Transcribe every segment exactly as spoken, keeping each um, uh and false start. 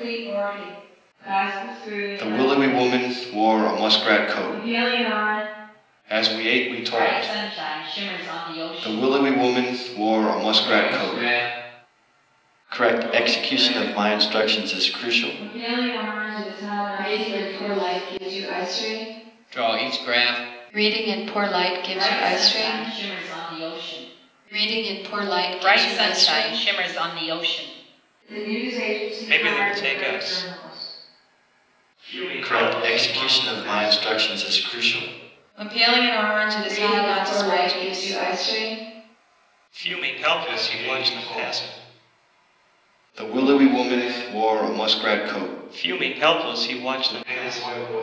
complete marketing. Gospel through The willowy woman wore a muskrat coat. Appealing in orange. As we ate, we Bright talked. sunshine shimmers on the ocean. The willowy woman wore a muskrat coat. Correct execution of my instructions is crucial. Appealing in orange, it is hot enough. Reading in poor light gives you eye strain. Draw each graph. Reading in poor light gives you eye strain. Bright sunshine shimmers on the ocean. Reading in poor light Bright gives you eye sunshine strain. shimmers on the ocean. The news agency Maybe they will hired a take great us. journalist. Correct execution of my instructions is crucial. Appealing in orange, it is Reading hard in not to poor spray light juice. gives you eye strain. Fuming helpless, he watched them passing. The willowy woman wore a muskrat coat. Fuming helpless, he watched them passing.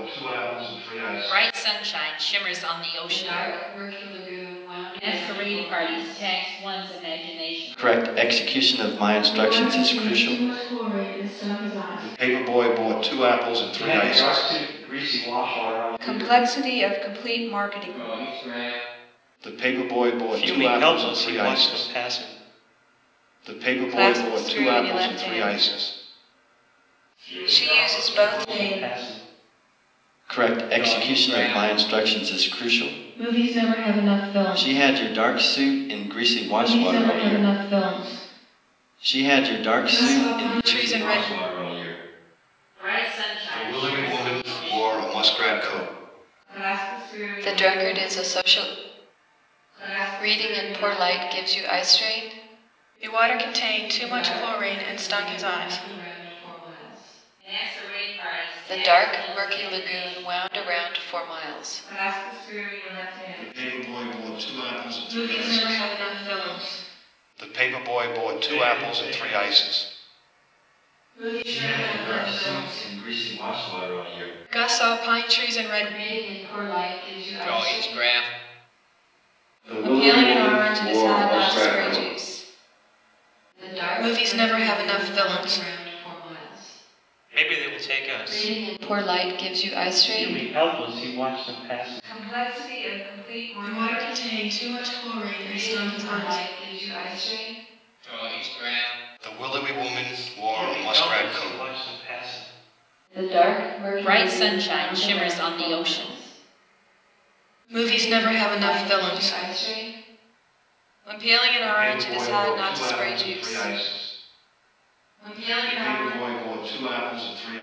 Bright sunshine shimmers on the ocean. Dark, murky lagoon wound Masquerade parties tax one's imagination. Correct execution of my instructions is crucial. Too much chlorine and stung his eyes. The paper boy bought two apples and three ices. Complexity of complete marketing. The paper boy bought two Fuming apples and helpless, he three watched ices. them passing. The paper boy Clasp the bought screw two in your apples and left three hand. ices. She uses both. Passing. Correct execution of my instructions is crucial. Movies never have enough films. She had your dark suit and greasy Movies washwater never all have year. enough films. She had your dark saw suit palm and trees greasy and red- washwater all year. Bright sunshine. The willowy woman wore a muskrat coat. Gospel through The drunkard is a social. Reading in poor light gives you eye strain. The water contained too much chlorine and stung his eyes. Masquerade parties. The dark, murky lagoon wound around for miles. Gospel through your left hand. The paper boy bought two apples and three Movies never ices. have enough films. The paper boy bought two apples and three ices. Movies never have enough films. and greasy washwater all year. Gus saw pine trees and red. Reading in poor light gives you Draw eye each strain. graph. The Appealing in woman orange, it is wore a hard not to muskrat spray coat. juice. The dark Movies never have enough films. around for miles. Maybe they will take us. Reading in poor light gives you eye strain. Fuming helpless, he watched them passing. Complexity of complete The marketing. water contained too much chlorine and Reading stung in his poor eyes. light gives you eye strain. Draw each graph. The willowy woman wore a Fuming muskrat helpless, he coat. watched them passing. The dark, murky Bright lagoon sunshine wound shimmers around on the for ocean. miles. Movies never have enough Light gives films. you eye strain. Appealing in orange, it is hard not to spray juice. Appealing in The paper orange. boy bought two apples and three